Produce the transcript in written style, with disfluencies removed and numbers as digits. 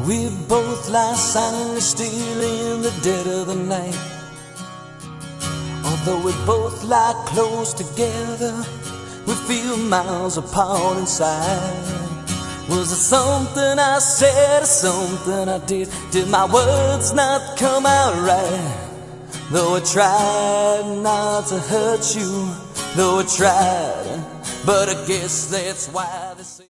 We both lie silently still in the dead of the night. Although we both lie close together, we feel miles apart inside. Was it something I said or something I did? Did my words not come out right? Though I tried not to hurt you, though I tried, but I guess that's why this